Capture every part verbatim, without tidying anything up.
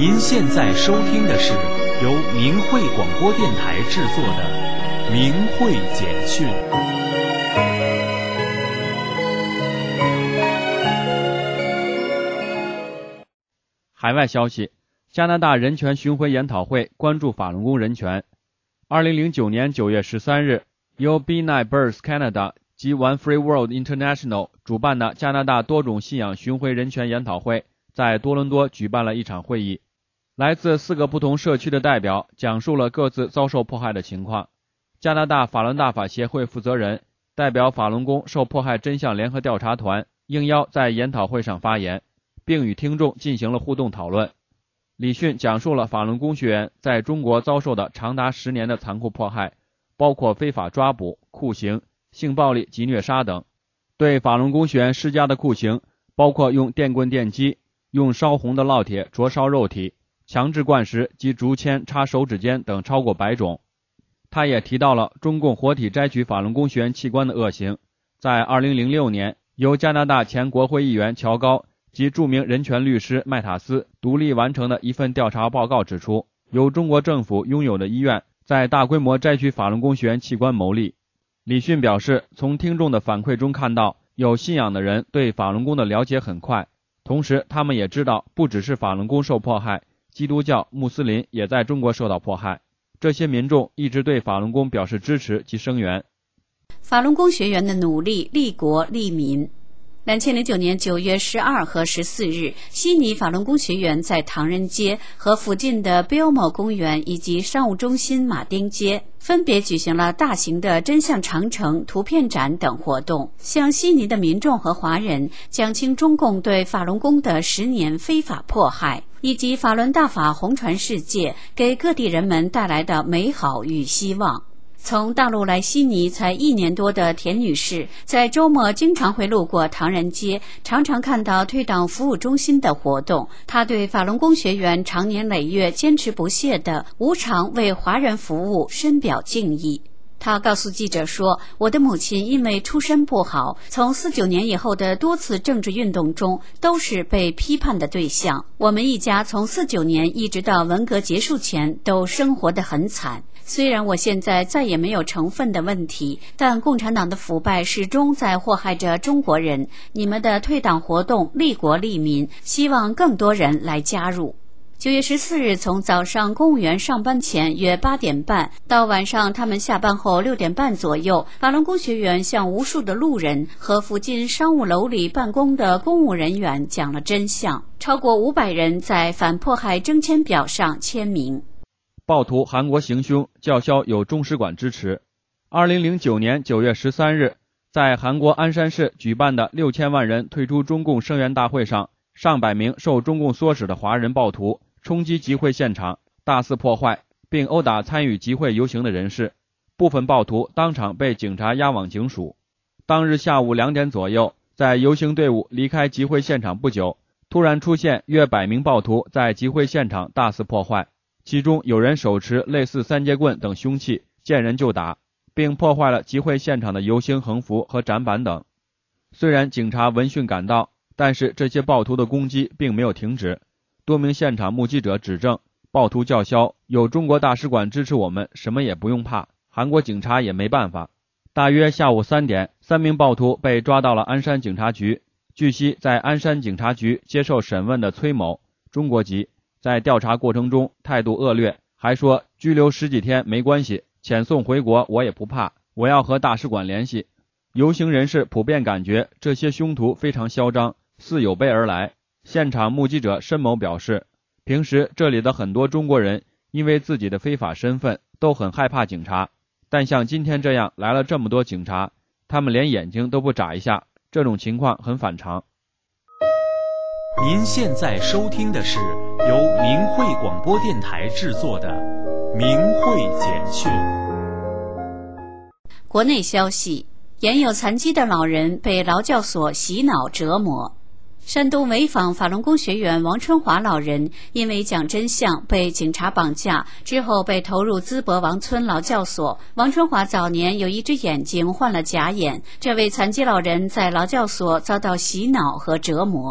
您现在收听的是由明慧广播电台制作的明慧简讯。 海外消息，加拿大人权巡回研讨会关注法轮功人权。二零零九年九月十三日，由 Be Nice Birds Canada 及 One Free World International 主办的加拿大多种信仰巡回人权研讨会在多伦多举办了一场会议。来自四个不同社区的代表讲述了各自遭受迫害的情况。加拿大法轮大法协会负责人代表法轮功受迫害真相联合调查团应邀在研讨会上发言，并与听众进行了互动讨论。李迅讲述了法轮功学员在中国遭受的长达十年的残酷迫害，包括非法抓捕、酷刑、性暴力及虐杀等。对法轮功学员施加的酷刑包括用电棍电击、用烧红的烙铁灼烧肉体、强制灌食及竹签插手指间等超过百种。他也提到了中共活体摘取法轮功学员器官的恶行。在二零零六年，由加拿大前国会议员乔高及著名人权律师麦塔斯独立完成的一份调查报告指出，由中国政府拥有的医院在大规模摘取法轮功学员器官牟利。李迅表示，从听众的反馈中看到，有信仰的人对法轮功的了解很快，同时他们也知道不只是法轮功受迫害，基督教、穆斯林也在中国受到迫害。这些民众一直对法轮功表示支持及声援。 法轮功学员的努力利国利民。二零零九年九月十二和十四日，悉尼法轮功学员在唐人街和附近的 Belmore 公园以及商务中心马丁街分别举行了大型的真相长城、图片展等活动，向悉尼的民众和华人讲清中共对法轮功的十年非法迫害，以及法轮大法红传世界给各地人们带来的美好与希望。从大陆来悉尼才一年多的田女士，在周末经常会路过唐人街，常常看到退党服务中心的活动。她对法轮功学员长年累月坚持不懈的无偿为华人服务深表敬意。他告诉记者说，我的母亲因为出身不好，从四九年以后的多次政治运动中都是被批判的对象。我们一家从四九年一直到文革结束前都生活得很惨。虽然我现在再也没有成分的问题，但共产党的腐败始终在祸害着中国人。你们的退党活动利国利民，希望更多人来加入。九月十四日，从早上公务员上班前约八点半到晚上他们下班后六点半左右，法轮功学员向无数的路人和附近商务楼里办公的公务人员讲了真相。超过五百人在反迫害征签表上签名。 暴徒韩国行凶，叫嚣有中使馆支持。二零零九年九月十三日，在韩国鞍山市举办的六千万人退出中共声援大会上，上百名受中共唆使的华人暴徒冲击集会现场，大肆破坏并殴打参与集会游行的人士，部分暴徒当场被警察押往警署。当日下午两点左右，在游行队伍离开集会现场不久，突然出现约百名暴徒在集会现场大肆破坏，其中有人手持类似三节棍等凶器，见人就打，并破坏了集会现场的游行横幅和展板等。虽然警察闻讯赶到，但是这些暴徒的攻击并没有停止。多名现场目击者指证，暴徒叫嚣有中国大使馆支持我们，什么也不用怕，韩国警察也没办法。大约下午三点，三名暴徒被抓到了鞍山警察局。据悉，在鞍山警察局接受审问的崔某，中国籍，在调查过程中态度恶劣，还说拘留十几天没关系，遣送回国我也不怕，我要和大使馆联系。游行人士普遍感觉这些凶徒非常嚣张，似有备而来。现场目击者申某表示，平时这里的很多中国人因为自己的非法身份都很害怕警察，但像今天这样来了这么多警察，他们连眼睛都不眨一下，这种情况很反常。 您现在收听的是由明慧广播电台制作的明慧简讯。 国内消息，眼有残疾的老人被劳教所洗脑折磨。山东潍坊法轮功学员王春华老人因为讲真相被警察绑架，之后被投入淄博王村劳教所。王春华早年有一只眼睛换了假眼，这位残疾老人在劳教所遭到洗脑和折磨。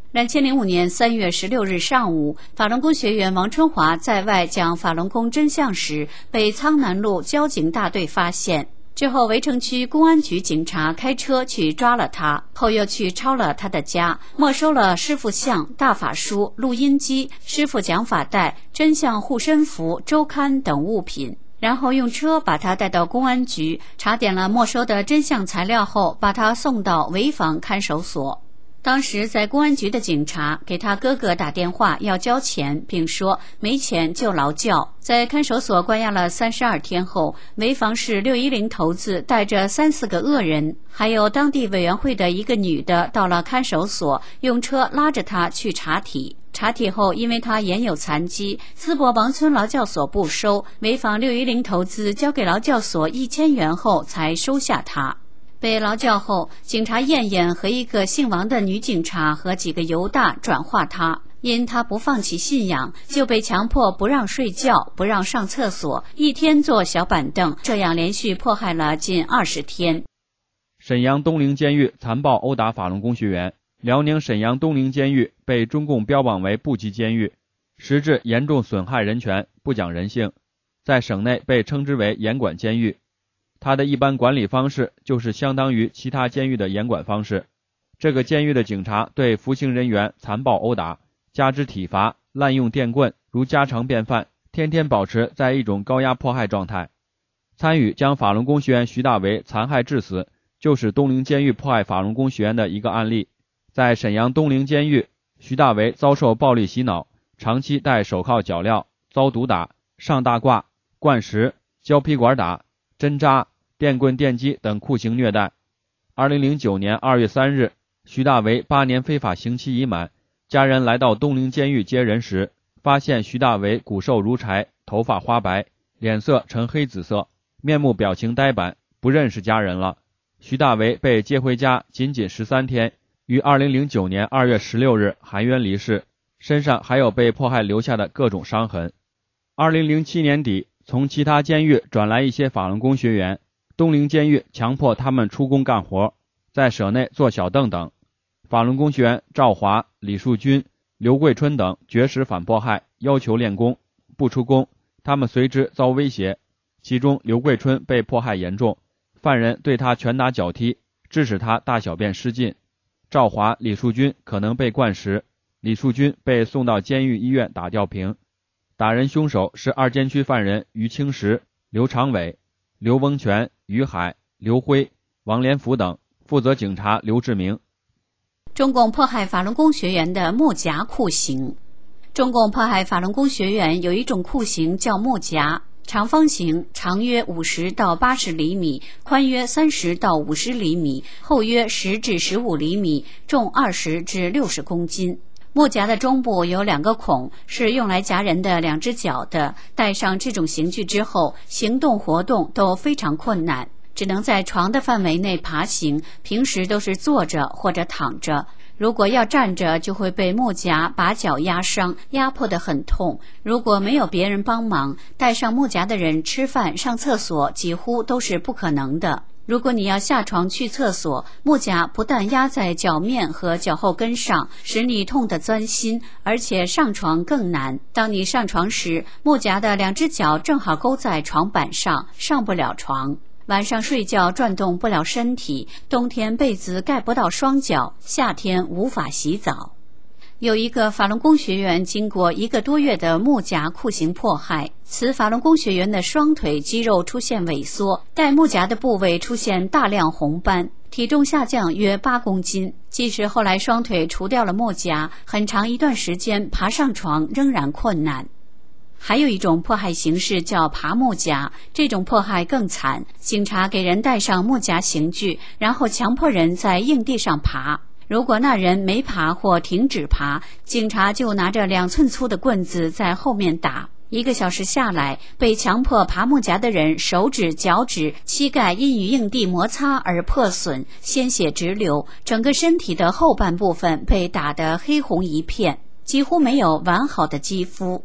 两千零五年三月十六日上午，法轮功学员王春华在外讲法轮功真相时，被苍南路交警大队发现。之后，围城区公安局警察开车去抓了他，后又去抄了他的家，没收了师傅像、大法书、录音机、师傅讲法带、真相护身符、周刊等物品。然后用车把他带到公安局，查点了没收的真相材料后，把他送到潍坊看守所。当时在公安局的警察给他哥哥打电话要交钱，并说没钱就劳教。在看守所关押了三十二天后，潍坊市六一零头子带着三四个恶人，还有当地委员会的一个女的到了看守所，用车拉着他去查体。查体后，因为他眼有残疾，淄博王村劳教所不收，潍坊六一零头子交给劳教所一千元后才收下他。被劳教后，警察燕燕和一个姓王的女警察和几个犹大转化他，因他不放弃信仰，就被强迫不让睡觉，不让上厕所，一天坐小板凳，这样连续迫害了近二十天。 沈阳东陵监狱残暴殴打法轮功学员。辽宁沈阳东陵监狱被中共标榜为部级监狱，实质严重损害人权，不讲人性，在省内被称之为严管监狱。它的一般管理方式就是相当于其他监狱的严管方式。这个监狱的警察对服刑人员残暴殴打，加之体罚，滥用电棍如家常便饭，天天保持在一种高压迫害状态。参与将法轮功学员徐大为残害致死，就是东陵监狱迫害法轮功学员的一个案例。在沈阳东陵监狱，徐大为遭受暴力洗脑，长期戴手铐脚镣，遭毒打、上大褂、灌食、胶皮管打、针扎、电棍电击等酷刑虐待。二零零九年二月三日，徐大为八年非法刑期已满，家人来到东陵监狱接人时，发现徐大为骨瘦如柴，头发花白，脸色呈黑紫色，面目表情呆板，不认识家人了。徐大为被接回家仅仅十三天，于二零零九年二月十六日含冤离世，身上还有被迫害留下的各种伤痕。二零零七年底，从其他监狱转来一些法轮功学员，东陵监狱强迫他们出工干活，在舍内坐小凳等。法轮功学员赵华、李树军、刘桂春等绝食反迫害，要求练功，不出工，他们随之遭威胁。其中刘桂春被迫害严重，犯人对他拳打脚踢，致使他大小便失禁。赵华、李树军可能被灌食，李树军被送到监狱医院打吊瓶。打人凶手是二监区犯人于清石、刘长伟、刘翁全、于海、刘辉、王连福等，负责警察刘志明。 中共迫害法轮功学员的木夹酷刑。中共迫害法轮功学员有一种酷刑叫木夹，长方形，长约五十到八十厘米，宽约三十到五十厘米，厚约十至十五厘米，重二十至六十公斤。木夹的中部有两个孔，是用来夹人的两只脚的。戴上这种刑具之后，行动活动都非常困难，只能在床的范围内爬行，平时都是坐着或者躺着。如果要站着，就会被木夹把脚压伤，压迫得很痛。如果没有别人帮忙，戴上木夹的人吃饭、上厕所几乎都是不可能的。如果你要下床去厕所，木夹不但压在脚面和脚后跟上，使你痛得钻心，而且上床更难。当你上床时，木夹的两只脚正好勾在床板上，上不了床。晚上睡觉转动不了身体，冬天被子盖不到双脚，夏天无法洗澡。有一个法轮功学员经过一个多月的木夹酷刑迫害，此法轮功学员的双腿肌肉出现萎缩，带木夹的部位出现大量红斑，体重下降约八公斤。即使后来双腿除掉了木夹，很长一段时间爬上床仍然困难。还有一种迫害形式叫爬木夹，这种迫害更惨，警察给人戴上木夹刑具，然后强迫人在硬地上爬。如果那人没爬或停止爬，警察就拿着两寸粗的棍子在后面打。一个小时下来，被强迫爬木夹的人手指、脚趾、膝盖因与硬地摩擦而破损，鲜血直流，整个身体的后半部分被打得黑红一片，几乎没有完好的肌肤。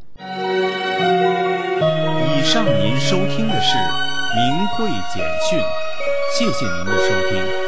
以上您收听的是明慧简讯，谢谢您的收听。